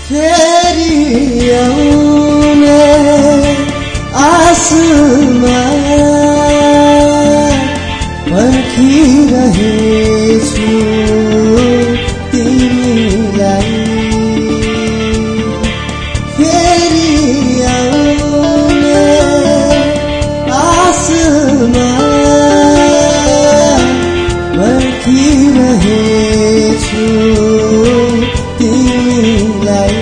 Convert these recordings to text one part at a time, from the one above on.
फेरि आउने आसमा पर्खिरहेछु तिमीलाई। फेरि आउने आसमा पर्खिरहेछु तिमीलाई।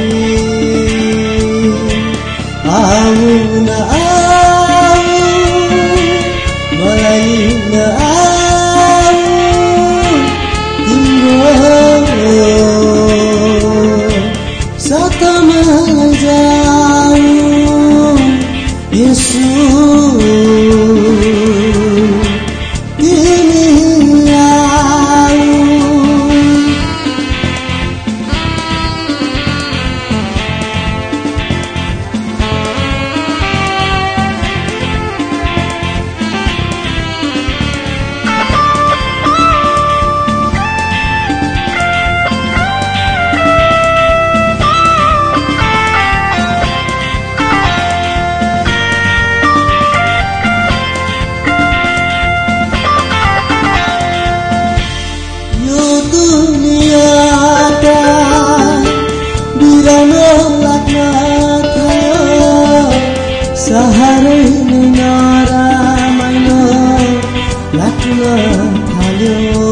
आऊ न आऊ मलाई न आऊ तिम्रो साथमा जाऊ यसो सहारै नरामाइलो लाग्न थाल्यो।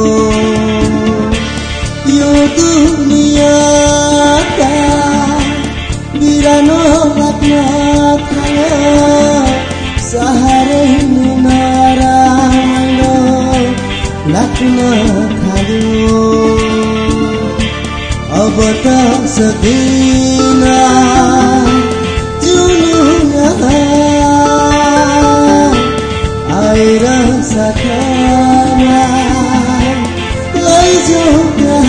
यो दुनियाँका बिरानो लाग्न थाल्यो। सहारै नरामाइलो लाग्न थाल्यो। अब त सक्दिन आएर साथमा लैजाऊ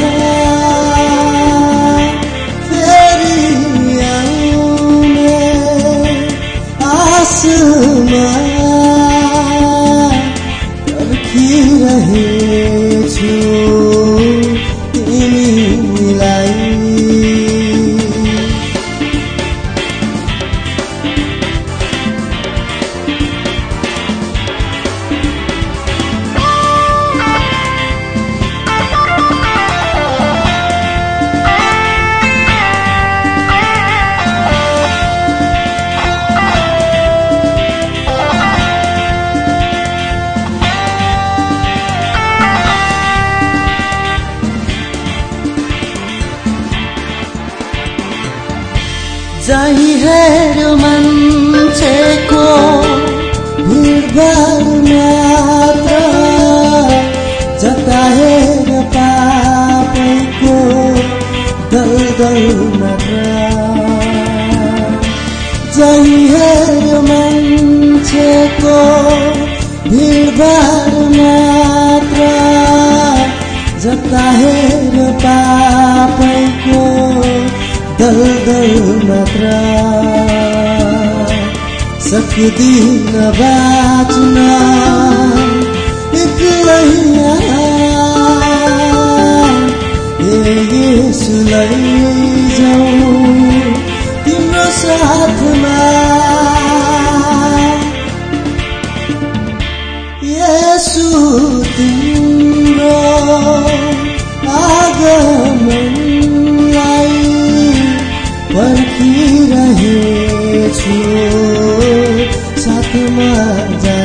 फेरि आउने आसमा पर्खिरहेछु तिमीलाई। जहीँ हेर्यो मान्छेको भिडभाड मात्र, जता हेर्यो पापैको दलदल मात्र। जहीँ हेर्यो मान्छेको भिडभाड मात्र, जता हेर्यो पापैको दलदल मात्र। सक्दिन बाँच्न एक्लै येशू लैजाऊ तिम्रो साथमा। येशू तिम्रो आगमनलाई पर्खिरहेछु साथमा जा।